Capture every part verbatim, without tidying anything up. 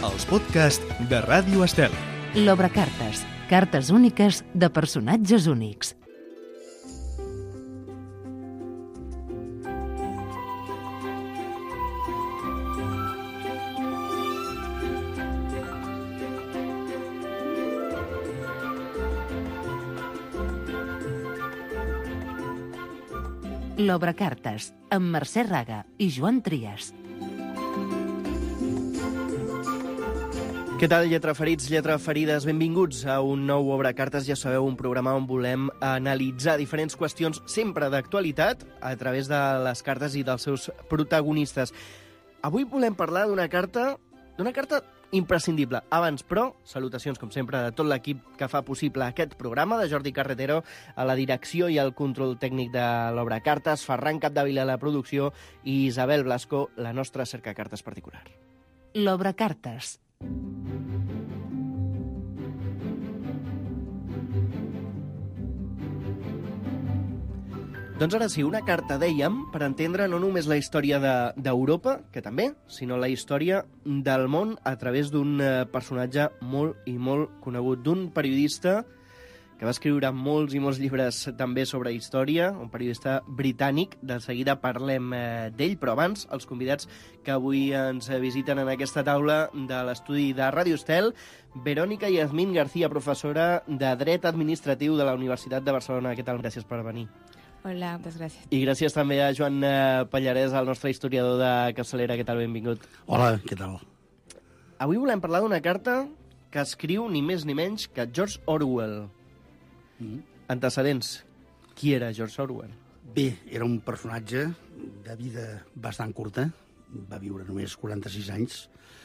els podcasts de Ràdio Estel. L'Obrecartes, cartes úniques de personatges únics. L'Obrecartes, amb Mercè Raga i Joan Trias. Què tal, lletraferits, lletraferides? Benvinguts a un nou Obrecartes. Ja sabeu, un programa on volem analitzar diferents qüestions sempre d'actualitat a través de les cartes i dels seus protagonistes. Avui volem parlar d'una carta, d'una carta imprescindible. Abans, però, salutacions, com sempre, de tot l'equip que fa possible aquest programa, de Jordi Carretero a la direcció i al control tècnic de l'Obrecartes, Ferran Capdevila a la producció i Isabel Blasco, la nostra cercacartes particular. L'Obrecartes. Doncs ara sí, una carta, dèiem, per entendre no només la història de- d'Europa, que també, sinó la història del món a través d'un eh, personatge molt i molt conegut, d'un periodista que va escriure molts i molts llibres també sobre història, un periodista britànic. De seguida parlem eh, d'ell, però abans els convidats que avui ens visiten en aquesta taula de l'estudi de Ràdio Estel, Verònica Yasmín García, professora de Dret Administratiu de la Universitat de Barcelona. Què tal? Gràcies per venir. Hola, moltes gràcies. I gràcies també a Joan eh, Pallarès, el nostre historiador de capçalera. Què tal? Benvingut. Hola, què tal? Avui volem parlar d'una carta que escriu ni més ni menys que George Orwell. Mm. Antecedents. Qui era George Orwell? Bé, era un personatge de vida bastant curta, va viure només quaranta-sis anys.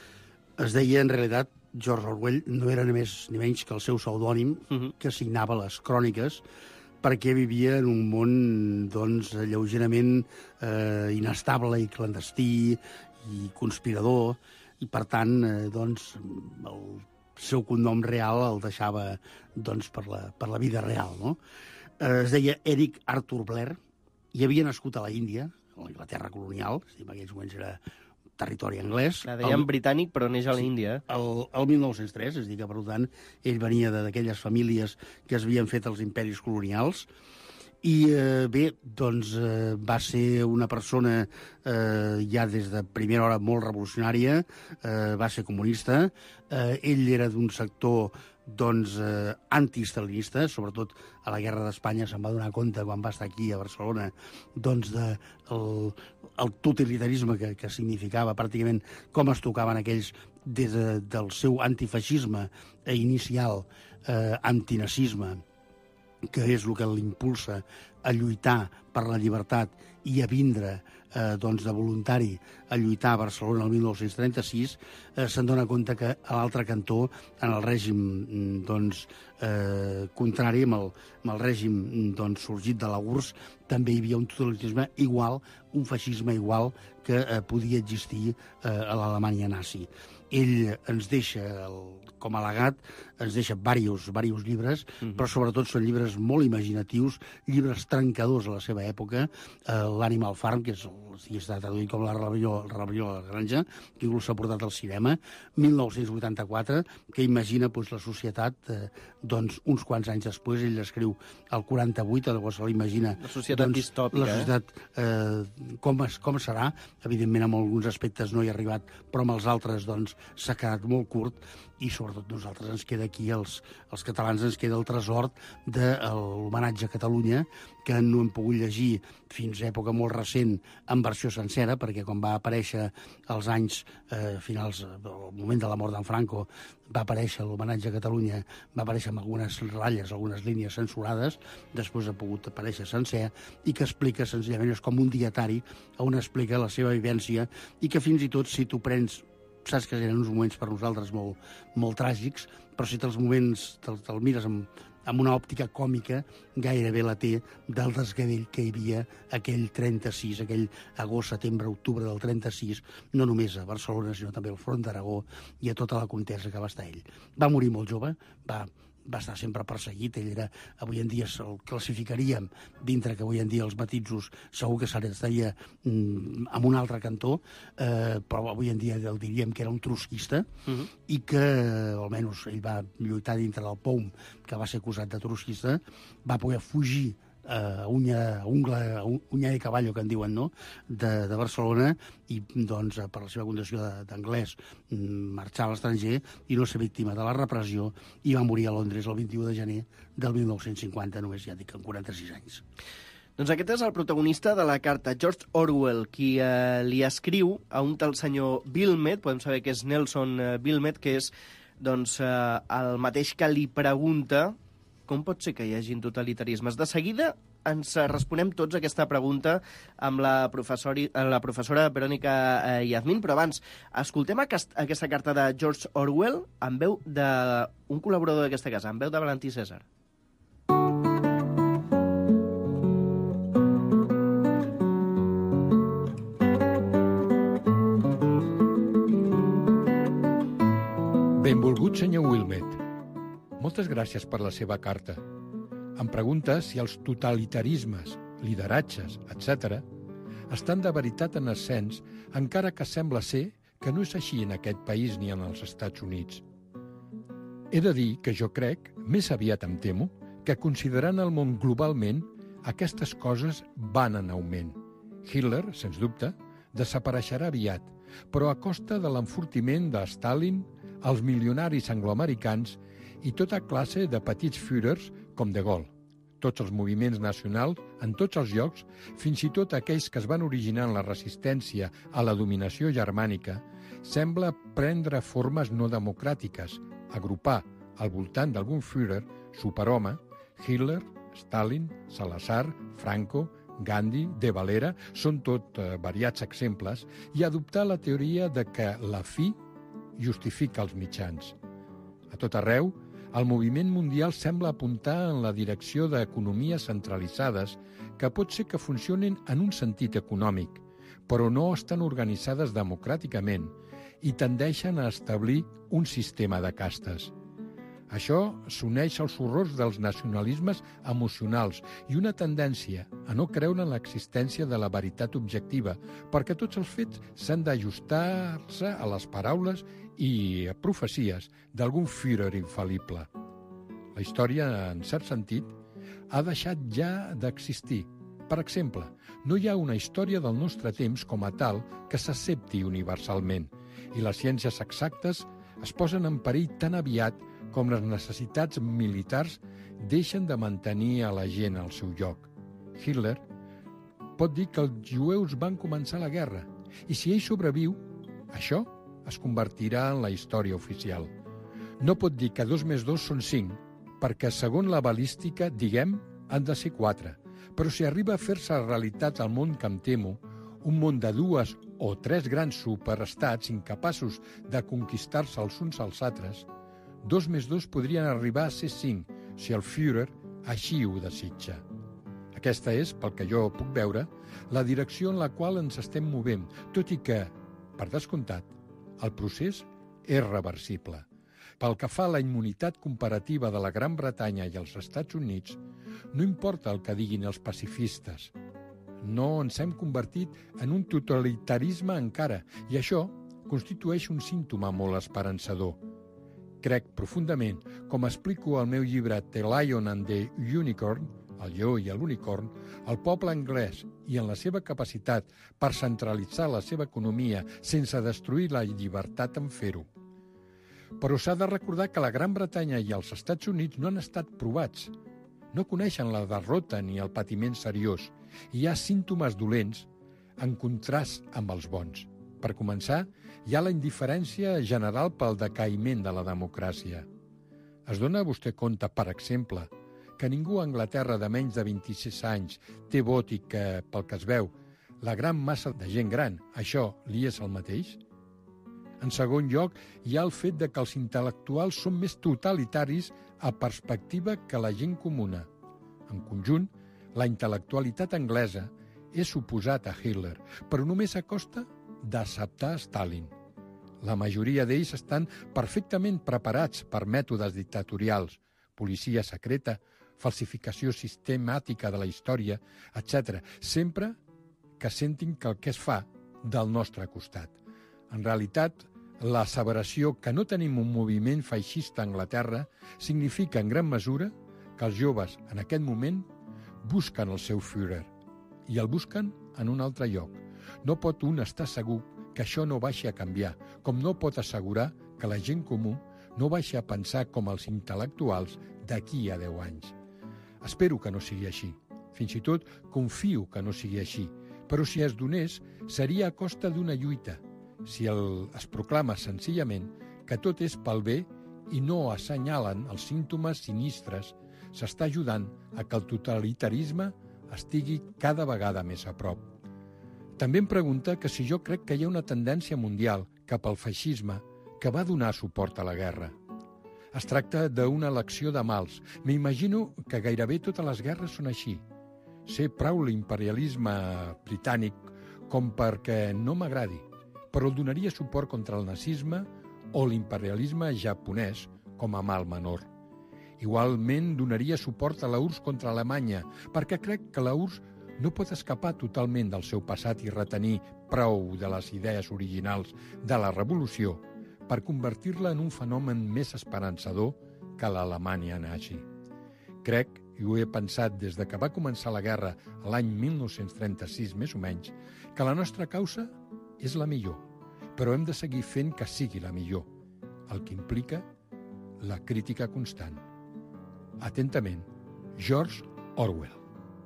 Es deia, en realitat, George Orwell no era ni més ni menys que el seu pseudònim Uh -huh. que signava les cròniques, perquè vivia en un món, doncs, lleugerament eh, inestable i clandestí i conspirador, i, per tant, eh, doncs, el seu cognom real el deixava, doncs, per la, per la vida real, no? Eh, es deia Eric Arthur Blair, i havia nascut a la Índia, a l'Anglaterra colonial, és a dir, en aquells moments era territori anglès. La dèiem El- britànic, però neix a Sí. l'Índia. El, el mil nou-cents tres, és a dir que, per tant, ell venia de- d'aquelles famílies que es havien fet els imperis colonials, i eh, bé, doncs eh, va ser una persona eh, ja des de primera hora molt revolucionària, eh, va ser comunista, eh, ell era d'un sector doncs eh, antiestalinista, sobretot a la Guerra d'Espanya se'n va donar compte quan va estar aquí a Barcelona, doncs de el, el totalitarisme que, que significava pràcticament com es tocaven aquells des de, del seu antifeixisme inicial, eh, antinazisme, que és el que l'impulsa a lluitar per la llibertat i a vindre eh, doncs de voluntari a lluitar a Barcelona el mil nou-cents trenta-sis, eh, se'n dona compte que a l'altre cantó, en el règim doncs, eh, contrari, amb el, amb el règim doncs, sorgit de la U R S S, també hi havia un totalitarisme igual, un feixisme igual que eh, podia existir eh, a l'Alemanya nazi. Ell ens deixa, el, com a legat, ens deixa diversos, diversos llibres, uh -huh. però sobretot són llibres molt imaginatius, llibres trencadors a la seva època, eh, l'Animal Farm, que és, el, està traduït com la rebel·lió, la rebel·lió a la granja, que inclús s'ha portat al cinema, mil nou-cents vuitanta-quatre, que imagina doncs, la societat eh, doncs, uns quants anys després. Ell escriu el quaranta-vuit, llavors se l'imagina La societat doncs, distòpica, la societat, eh, com, es, com serà. Evidentment, amb alguns aspectes no hi ha arribat, però amb els altres doncs, s'ha quedat molt curt, i sobretot nosaltres ens queda aquí, els, els catalans ens queda el tresor de l'homenatge a Catalunya, que no hem pogut llegir fins a època molt recent en versió sencera, perquè quan va aparèixer als anys eh, finals, al moment de la mort d'en Franco, va aparèixer l'homenatge a Catalunya, va aparèixer amb algunes ratlles, algunes línies censurades, després ha pogut aparèixer sencer, i que explica senzillament, és com un dietari on explica la seva vivència, i que fins i tot si tu prens, saps que eren uns moments per nosaltres molt, molt tràgics, però si te'ls moments te'l te mires amb, amb una òptica còmica, gairebé la té del desgavell que hi havia aquell trenta-sis, aquell agost, setembre, octubre del trenta-sis, no només a Barcelona, sinó també al Front d'Aragó i a tota la contesa que va estar ell. Va morir molt jove, va va estar sempre perseguit, ell era, avui en dia el classificaríem dintre que avui en dia els matisos segur que s'estaria mm, en un altre cantó, eh, però avui en dia el diríem que era un trotskista, uh-huh. i que almenys ell va lluitar dintre del P O U M, que va ser acusat de trotskista, va poder fugir a uh, unya, ungla, unya de caballo, que en diuen, no?, de, de Barcelona, i doncs per la seva condició d'anglès marxar a l'estranger i no ser víctima de la repressió, i va morir a Londres el vint-i-u de gener del mil nou-cents cinquanta, només ja dic, amb quaranta-sis anys. Doncs aquest és el protagonista de la carta, George Orwell, qui eh, li escriu a un tal senyor Wilmette, podem saber que és Nelson eh, Wilmette, que és doncs, eh, el mateix que li pregunta com pot ser que hi hagi totalitarismes. De seguida ens responem tots a aquesta pregunta amb la, la professora Verònica eh, Yazmin, però abans escoltem aquest, aquesta carta de George Orwell en veu d'un col·laborador d'aquesta casa, en veu de Valentí César. Benvolgut senyor Wilmette. Moltes gràcies per la seva carta. Em pregunta si els totalitarismes, lideratges, etcètera, estan de veritat en ascens, encara que sembla ser que no és així en aquest país ni en els Estats Units. He de dir que jo crec, més aviat em temo, que considerant el món globalment, aquestes coses van en augment. Hitler, sens dubte, desapareixerà aviat, però a costa de l'enfortiment de Stalin, els milionaris angloamericans i tota classe de petits Führers com de Gaulle. Tots els moviments nacionals, en tots els llocs, fins i tot aquells que es van originar en la resistència a la dominació germànica, sembla prendre formes no democràtiques, agrupar al voltant d'algun Führer, superhome, Hitler, Stalin, Salazar, Franco, Gandhi, De Valera, són tot eh, variats exemples, i adoptar la teoria de que la fi justifica els mitjans. A tot arreu, el moviment mundial sembla apuntar en la direcció d'economies centralitzades que pot ser que funcionin en un sentit econòmic, però no estan organitzades democràticament i tendeixen a establir un sistema de castes. Això s'uneix als horrors dels nacionalismes emocionals i una tendència a no creure en l'existència de la veritat objectiva, perquè tots els fets s'han d'ajustar-se a les paraules i a profecies d'algun Führer infal·lible. La història, en cert sentit, ha deixat ja d'existir. Per exemple, no hi ha una història del nostre temps com a tal que s'accepti universalment, i les ciències exactes es posen en perill tan aviat com les necessitats militars deixen de mantenir a la gent al seu lloc. Hitler pot dir que els jueus van començar la guerra, i si ell sobreviu, això es convertirà en la història oficial. No pot dir que dos més dos són cinc, perquè segons la balística, diguem, han de ser quatre. Però si arriba a fer-se realitat al món que em temo, un món de dues o tres grans superestats incapaços de conquistar-se els uns als altres, dos més dos podrien arribar a ser cinc, si el Führer així ho desitja. Aquesta és, pel que jo puc veure, la direcció en la qual ens estem movent, tot i que, per descomptat, el procés és reversible. Pel que fa a la immunitat comparativa de la Gran Bretanya i els Estats Units, no importa el que diguin els pacifistes. No ens hem convertit en un totalitarisme encara, i això constitueix un símptoma molt esperançador. Crec profundament, com explico al meu llibre The Lion and the Unicorn, el lleó i l'unicorn, el poble anglès i en la seva capacitat per centralitzar la seva economia sense destruir la llibertat en fer-ho. Però s'ha de recordar que la Gran Bretanya i els Estats Units no han estat provats. No coneixen la derrota ni el patiment seriós, i hi ha símptomes dolents en contrast amb els bons. Per començar, hi ha la indiferència general pel decaïment de la democràcia. Es dona vostè compte, per exemple, que ningú a Anglaterra de menys de vint-i-sis anys té vot i que, pel que es veu, la gran massa de gent gran, això li és el mateix? En segon lloc, hi ha el fet de que els intel·lectuals són més totalitaris a perspectiva que la gent comuna. En conjunt, la intel·lectualitat anglesa és oposat a Hitler, però només a costa d'acceptar Stalin. La majoria d'ells estan perfectament preparats per mètodes dictatorials, policia secreta, falsificació sistemàtica de la història, etcètera. Sempre que sentin que el que es fa del nostre costat. En realitat, l'asseveració que no tenim un moviment feixista a Anglaterra significa en gran mesura que els joves en aquest moment busquen el seu Führer i el busquen en un altre lloc. No pot un estar segur que això no baixi a canviar, com no pot assegurar que la gent comú no baixi a pensar com els intel·lectuals d'aquí a deu anys. Espero que no sigui així. Fins i tot confio que no sigui així, però si es donés seria a costa d'una lluita, si el, es proclama senzillament que tot és pel bé i no assenyalen els símptomes sinistres, s'està ajudant a que el totalitarisme estigui cada vegada més a prop. També em pregunta que si jo crec que hi ha una tendència mundial cap al feixisme que va donar suport a la guerra. Es tracta d'una elecció de mals. M'imagino que gairebé totes les guerres són així. Sé prou l'imperialisme britànic com perquè no m'agradi, però el donaria suport contra el nazisme o l'imperialisme japonès com a mal menor. Igualment donaria suport a la U R S S contra Alemanya, perquè crec que la U R S S no pot escapar totalment del seu passat i retenir prou de les idees originals de la revolució per convertir-la en un fenomen més esperançador que l'Alemanya nazi. Crec, i ho he pensat des de que va començar la guerra l'any mil nou-cents trenta-sis més o menys, que la nostra causa és la millor, però hem de seguir fent que sigui la millor, el que implica la crítica constant. Atentament, George Orwell.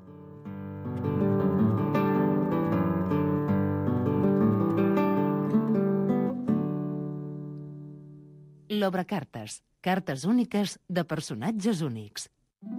L'Obrecartes, cartes úniques de personatges únics.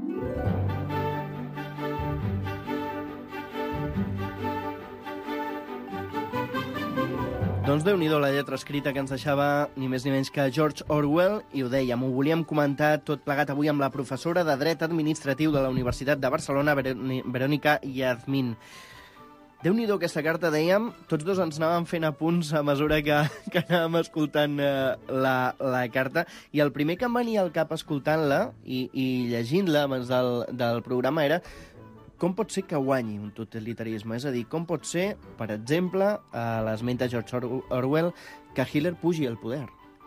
Doncs Déu-n'hi-do la lletra escrita que ens deixava ni més ni menys que George Orwell, i ho dèiem, ho volíem comentar tot plegat avui amb la professora de Dret Administratiu de la Universitat de Barcelona, Verònica Yasmin. Déu-n'hi-do aquesta carta, dèiem, tots dos ens anàvem fent apunts a mesura que, que anàvem escoltant eh, la, la carta, i el primer que em venia al cap escoltant-la i, i llegint-la abans del, del programa era com pot ser que guanyi un totalitarisme? És a dir, com pot ser, per exemple, a l'esmenta George Orwell, que Hitler pugi al poder?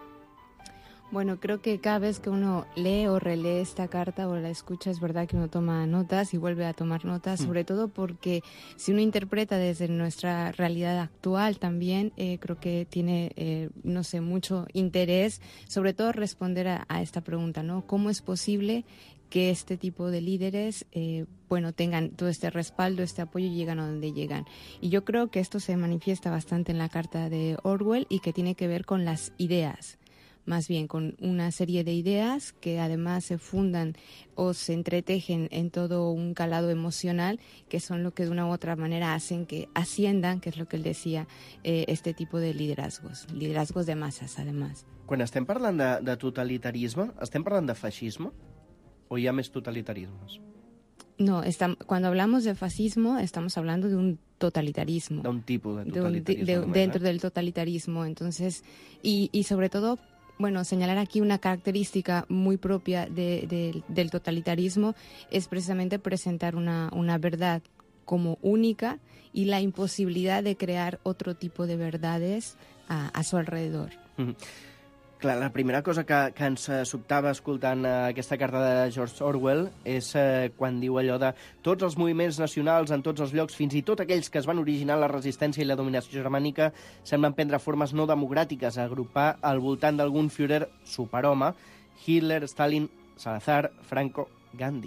Bueno, creo que cada vez que uno lee o relee esta carta o la escucha, es verdad que uno toma notas y vuelve a tomar notas, mm. sobre todo porque si uno interpreta desde nuestra realidad actual también, eh, creo que tiene, eh, no sé, mucho interés, sobre todo responder a, a esta pregunta, ¿no? ¿Cómo es posible que este tipo de líderes eh, bueno, tengan todo este respaldo, este apoyo y llegan a donde llegan? Y yo creo que esto se manifiesta bastante en la carta de Orwell y que tiene que ver con las ideas, más bien con una serie de ideas que además se fundan o se entretejen en todo un calado emocional, que son lo que de una u otra manera hacen que asciendan, que es lo que él decía, eh, este tipo de liderazgos, liderazgos de masas, además. Quan estem parlant de, de totalitarisme, estem parlant de feixisme o hi ha més totalitarismes? No, está, cuando hablamos de fascismo estamos hablando de un totalitarismo. De un tipo de totalitarismo. De un, de, de, només, dentro eh? del totalitarismo, entonces, y, y sobre todo, bueno, señalar aquí una característica muy propia de, de, del totalitarismo es precisamente presentar una, una verdad como única y la imposibilidad de crear otro tipo de verdades a, a su alrededor. Mm-hmm. Clar, la primera cosa que, que ens sobtava escoltant eh, aquesta carta de George Orwell és eh, quan diu allò de tots els moviments nacionals en tots els llocs, fins i tot aquells que es van originar la resistència i la dominació germànica, semblen prendre formes no democràtiques, agrupar al voltant d'algun Führer superhome, Hitler, Stalin, Salazar, Franco, Gandhi.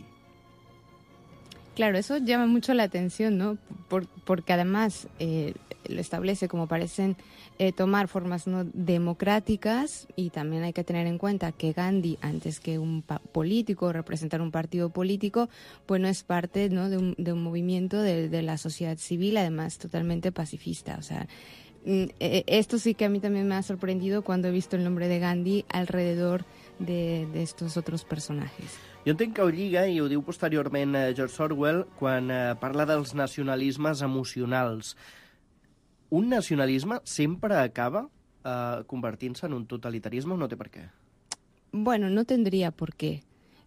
Claro, eso llama mucho la atención, ¿no? Por, porque además eh, lo establece como parecen eh, tomar formas no democráticas, y también hay que tener en cuenta que Gandhi, antes que un político, representar un partido político, pues no es parte, ¿no?, de, un, de un movimiento de, de la sociedad civil, además totalmente pacifista. O sea, eh, esto sí que a mí también me ha sorprendido cuando he visto el nombre de Gandhi alrededor de, de estos otros personajes. Jo entenc que ho lliga, i ho diu posteriorment George Orwell, quan eh, parla dels nacionalismes emocionals. Un nacionalisme sempre acaba eh, convertint-se en un totalitarisme o no té per què? Bueno, no tendría por qué.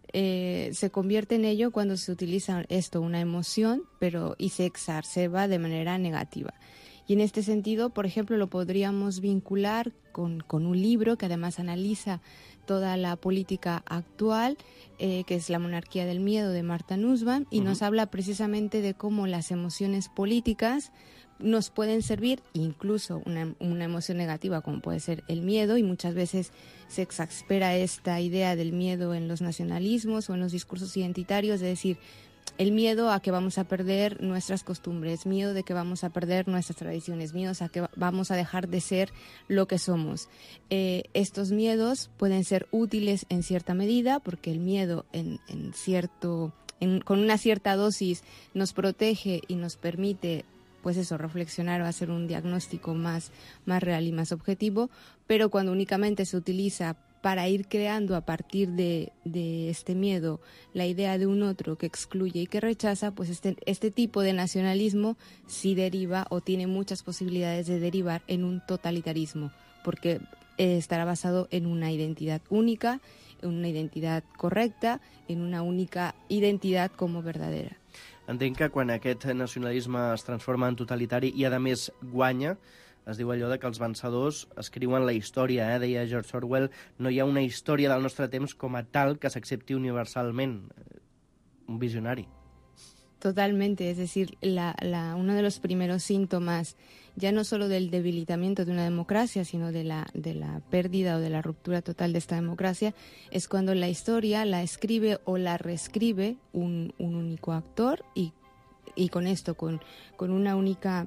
eh, se convierte en ello cuando se utiliza esto, una emoción, pero y se exacerba de manera negativa. Y en este sentido, por ejemplo, lo podríamos vincular con, con un libro que además analiza toda la política actual, eh, que es La monarquía del miedo, de Martha Nussbaum, y uh-huh. nos habla precisamente de cómo las emociones políticas nos pueden servir, incluso una, una emoción negativa como puede ser el miedo, y muchas veces se exaspera esta idea del miedo en los nacionalismos o en los discursos identitarios, de decir, el miedo a que vamos a perder nuestras costumbres, miedo de que vamos a perder nuestras tradiciones, miedos a que vamos a dejar de ser lo que somos. Eh, estos miedos pueden ser útiles en cierta medida, porque el miedo en, en cierto, en, con una cierta dosis nos protege y nos permite, pues eso, reflexionar o hacer un diagnóstico más, más real y más objetivo, pero cuando únicamente se utiliza para ir creando a partir de, de este miedo la idea de un otro que excluye y que rechaza, pues este, este tipo de nacionalismo sí deriva o tiene muchas posibilidades de derivar en un totalitarismo, porque eh, estará basado en una identidad única, en una identidad correcta, en una única identidad como verdadera. Entenc que quan aquest nacionalisme es transforma en totalitari i, a més, guanya, es diu allò de que els vencedors escriuen la història, eh? Deia George Orwell, no hi ha una història del nostre temps com a tal que s'accepti universalment. Un visionari. Totalmente, es decir, la, la, uno de los primeros síntomas, ya no solo del debilitamiento de una democracia, sino de la, de la pérdida o de la ruptura total de esta democracia, es cuando la historia la escribe o la reescribe un, un único actor y, y con esto, con, con una única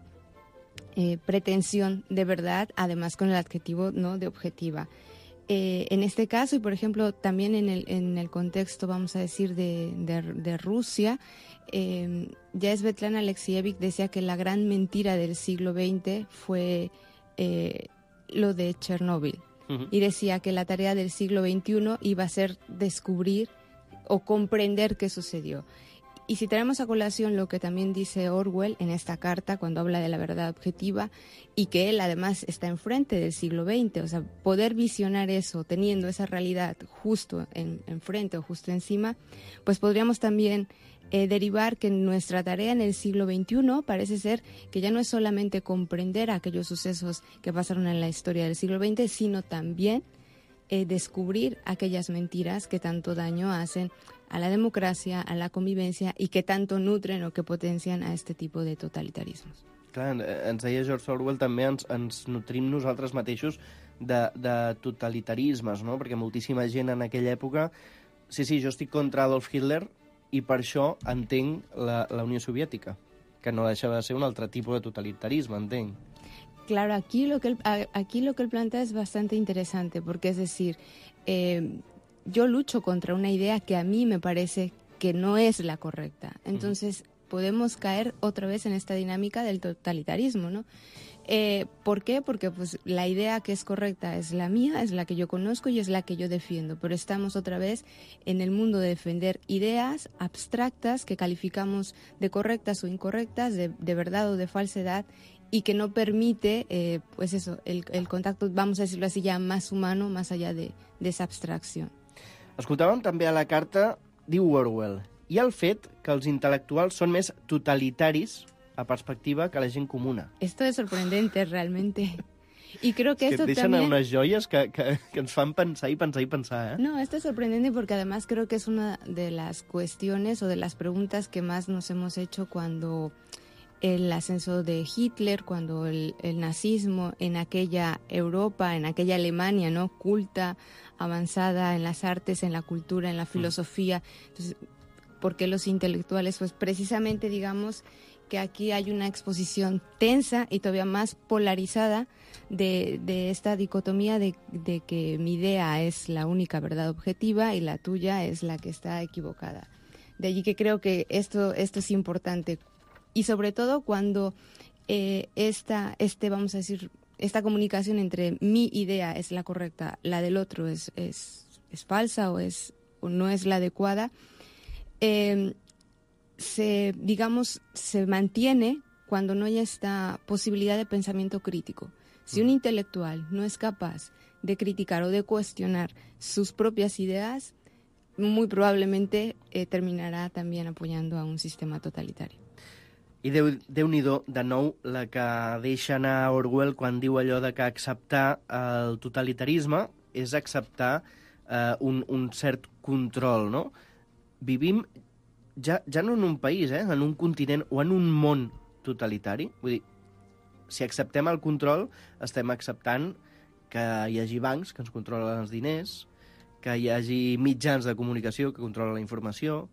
eh, pretensión de verdad, además con el adjetivo, ¿no?, de objetiva. Eh, en este caso, y por ejemplo también en el, en el contexto, vamos a decir, de, de, de Rusia, eh, ya Svetlana Alexievich decía que la gran mentira del siglo veinte fue eh, lo de Chernóbil. Uh-huh. Y decía que la tarea del siglo veintiuno iba a ser descubrir o comprender qué sucedió. Y si tenemos a colación lo que también dice Orwell en esta carta cuando habla de la verdad objetiva, y que él además está enfrente del siglo veinte, o sea, poder visionar eso teniendo esa realidad justo en, enfrente o justo encima, pues podríamos también eh, derivar que nuestra tarea en el siglo veintiuno parece ser que ya no es solamente comprender aquellos sucesos que pasaron en la historia del siglo veinte, sino también eh, descubrir aquellas mentiras que tanto daño hacen a la democràcia, a la convivència i que tanto nutren o que potencien a este tipus de totalitarismes. Clar, ens deia George Orwell, també ens, ens nutrim nosaltres mateixos de, de totalitarismes, no? Perquè moltíssima gent en aquella època... Sí, sí, jo estic contra Adolf Hitler i per això entenc la, la Unió Soviètica, que no deixa de ser un altre tipus de totalitarisme, entenc. Claro, aquí lo que él, aquí lo que él plantea es bastante interesante, porque es decir... Eh, yo lucho contra una idea que a mí me parece que no es la correcta. Entonces, podemos caer otra vez en esta dinámica del totalitarismo, ¿no? Eh, ¿Por qué? Porque pues, la idea que es correcta es la mía, es la que yo conozco y es la que yo defiendo. Pero estamos otra vez en el mundo de defender ideas abstractas que calificamos de correctas o incorrectas, de, de verdad o de falsedad, y que no permite, eh, pues eso, el, el contacto, vamos a decirlo así, ya más humano, más allá de, de esa abstracción. Escoltàvem també a la carta, diu Orwell, hi ha el fet que els intel·lectuals són més totalitaris a perspectiva que la gent comuna. Esto es sorprendente, realmente. Y creo que es que esto et deixen también... unes joies que, que, que ens fan pensar i pensar i pensar, ¿eh? No, esto es sorprendente porque además creo que es una de las cuestiones o de las preguntas que más nos hemos hecho cuando el ascenso de Hitler, cuando el, el nazismo en aquella Europa, en aquella Alemania, ¿no?, culta, avanzada en las artes, en la cultura, en la filosofía. Entonces, ¿por qué los intelectuales? Pues precisamente, digamos, que aquí hay una exposición tensa y todavía más polarizada de, de esta dicotomía de, de que mi idea es la única verdad objetiva y la tuya es la que está equivocada. De allí que creo que esto, esto es importante. Y sobre todo cuando eh, esta, este, vamos a decir, esta comunicación entre mi idea es la correcta, la del otro es, es, es falsa o, es, o no es la adecuada, eh, se, digamos, se mantiene cuando no hay esta posibilidad de pensamiento crítico. Si un intelectual no es capaz de criticar o de cuestionar sus propias ideas, muy probablemente eh, terminará también apoyando a un sistema totalitario. I Déu, Déu-n'hi-do, de nou, la que deixa anar Orwell quan diu allò de que acceptar el totalitarisme és acceptar eh, un, un cert control, no? Vivim ja, ja no en un país, eh, en un continent o en un món totalitari. Vull dir, si acceptem el control, estem acceptant que hi hagi bancs que ens controlen els diners, que hi hagi mitjans de comunicació que controlen la informació.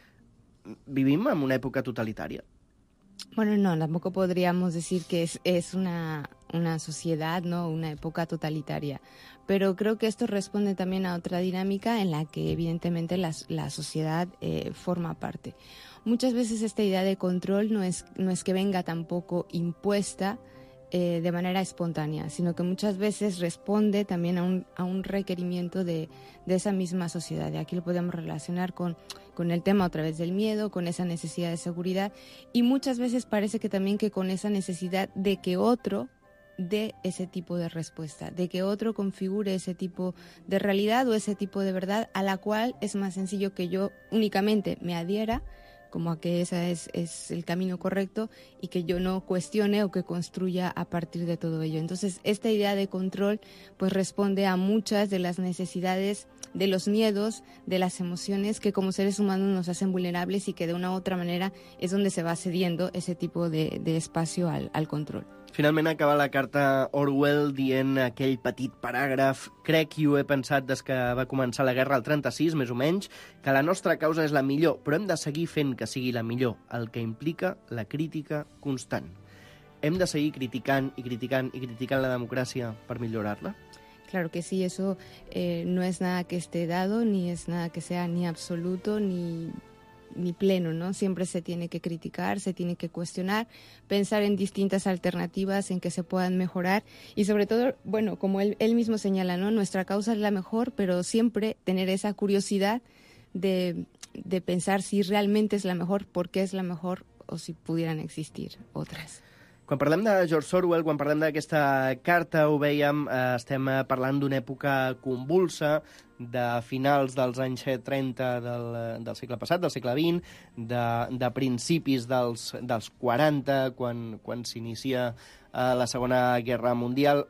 Vivim en una època totalitària. Bueno, no, tampoco podríamos decir que es, es una, una sociedad, ¿no? Una época totalitaria. Pero creo que esto responde también a otra dinámica en la que evidentemente la, la sociedad eh, forma parte. Muchas veces esta idea de control no es, no es que venga tampoco impuesta eh, de manera espontánea, sino que muchas veces responde también a un, a un requerimiento de, de esa misma sociedad. Y aquí lo podemos relacionar con, con el tema a través del miedo, con esa necesidad de seguridad, y muchas veces parece que también que con esa necesidad de que otro dé ese tipo de respuesta, de que otro configure ese tipo de realidad o ese tipo de verdad a la cual es más sencillo que yo únicamente me adhiera, como a que ese es, es el camino correcto, y que yo no cuestione o que construya a partir de todo ello. Entonces, esta idea de control pues responde a muchas de las necesidades, de los miedos, de las emociones que como seres humanos nos hacen vulnerables, y que de una u otra manera es donde se va cediendo ese tipo de, de espacio al, al control. Finalment acaba la carta Orwell dient aquell petit paràgraf: crec i ho he pensat des que va començar la guerra al trenta-sis, més o menys, que la nostra causa és la millor, però hem de seguir fent que sigui la millor, el que implica la crítica constant. Hem de seguir criticant i criticant i criticant la democràcia per millorar-la? Claro que sí, eso eh, no es nada que esté dado, ni es nada que sea ni absoluto, ni... ni pleno, ¿no? Siempre se tiene que criticar, se tiene que cuestionar, pensar en distintas alternativas en que se puedan mejorar, y sobre todo, bueno, como él, él mismo señala, ¿no? Nuestra causa es la mejor, pero siempre tener esa curiosidad de, de pensar si realmente es la mejor, por qué es la mejor, o si pudieran existir otras. Quan parlem de George Orwell, quan parlem d'aquesta carta, ho vèiem, eh, estem parlant d'una època convulsa, de finals dels anys trenta del, del segle passat, del segle vint, de, de principis dels, dels quaranta, quan, quan s'inicia eh, la Segona Guerra Mundial.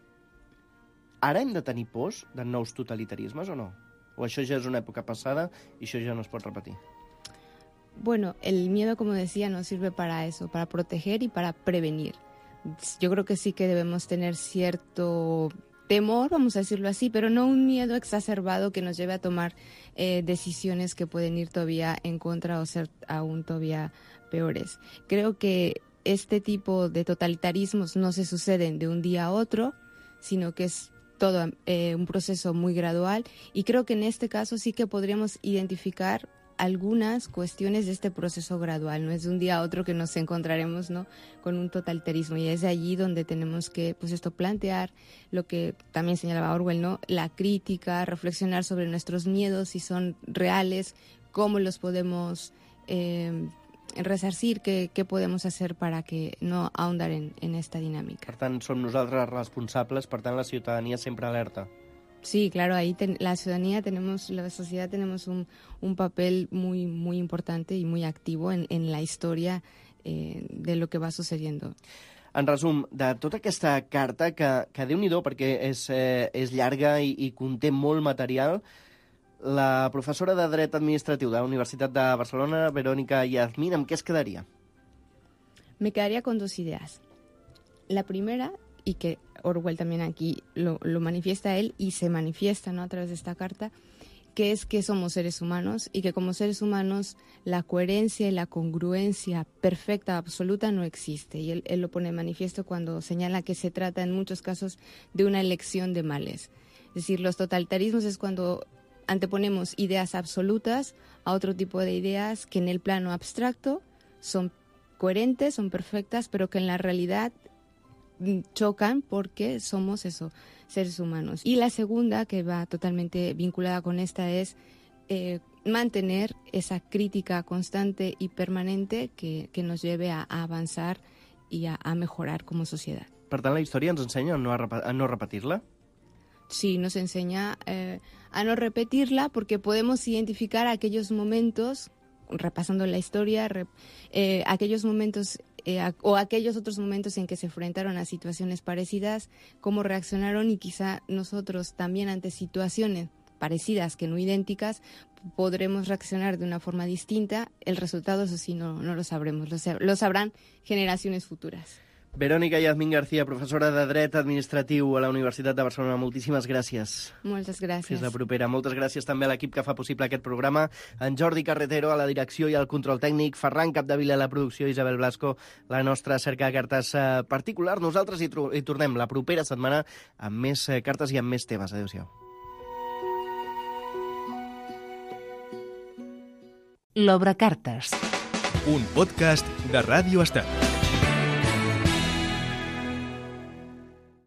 Ara hem de tenir pors de nous totalitarismes o no? O això ja és una època passada i això ja no es pot repetir? Bueno, el miedo, como decía, nos sirve para eso, para proteger y para prevenir. Yo creo que sí que debemos tener cierto temor, vamos a decirlo así, pero no un miedo exacerbado que nos lleve a tomar eh, decisiones que pueden ir todavía en contra o ser aún todavía peores. Creo que este tipo de totalitarismos no se suceden de un día a otro, sino que es todo eh, un proceso muy gradual, y creo que en este caso sí que podríamos identificar algunas cuestiones de este proceso gradual. No es de un día a otro que nos encontraremos, ¿no?, con un totalitarismo, y es de allí donde tenemos que, pues esto, plantear lo que también señalaba Orwell, ¿no?, la crítica, reflexionar sobre nuestros miedos, si son reales, cómo los podemos eh, resarcir, qué, qué podemos hacer para que no ahondar en, en esta dinámica. Per tant, som nosaltres responsables, per tant, la ciutadania sempre alerta. Sí, claro, ahí ten, la ciudadanía tenemos, la sociedad tenemos un, un papel muy, muy importante y muy activo en, en la historia eh, de lo que va sucediendo. En resum, de tota aquesta carta, que, que Déu-n'hi-do, perquè és, eh, és llarga i, i conté molt material, la professora de Dret Administratiu de la Universitat de Barcelona, Verónica Yazmín, amb què es quedaria? Me quedaría con dos ideas. La primera, y que Orwell también aquí lo, lo manifiesta él y se manifiesta, ¿no?, a través de esta carta, que es que somos seres humanos y que como seres humanos la coherencia y la congruencia perfecta, absoluta, no existe. Y él, él lo pone de manifiesto cuando señala que se trata en muchos casos de una elección de males. Es decir, los totalitarismos es cuando anteponemos ideas absolutas a otro tipo de ideas que en el plano abstracto son coherentes, son perfectas, pero que en la realidad chocan porque somos eso, seres humanos. Y la segunda, que va totalmente vinculada con esta, es eh, mantener esa crítica constante y permanente que, que nos lleve a, a avanzar y a, a mejorar como sociedad. Per tant, la història ens ensenya a no, a no repetir-la? sí, nos enseña eh, a no repetirla, porque podemos identificar aquellos momentos, repasando la historia, rep, eh, aquellos momentos eh, a, o aquellos otros momentos en que se enfrentaron a situaciones parecidas, cómo reaccionaron, y quizá nosotros también ante situaciones parecidas que no idénticas podremos reaccionar de una forma distinta. El resultado, eso sí, no, no lo sabremos, lo, lo sabrán generaciones futuras. Verònica Yasmín García, professora de Dret Administratiu a la Universitat de Barcelona. Moltíssimes gràcies. Moltes gràcies. Fins la propera. Moltes gràcies també a l'equip que fa possible aquest programa. En Jordi Carretero a la direcció i al control tècnic, Ferran Capdevila a la producció, Isabel Blasco, la nostra cerca de cartes particular. Nosaltres hi, hi tornem la propera setmana amb més cartes i amb més temes. Adéu-siau. L'Obra Cartes. Un podcast de Ràdio Estel.